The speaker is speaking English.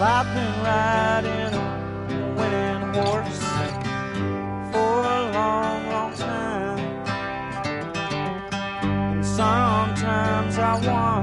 I've been riding a winning horse for a long, long time. And sometimes I wonder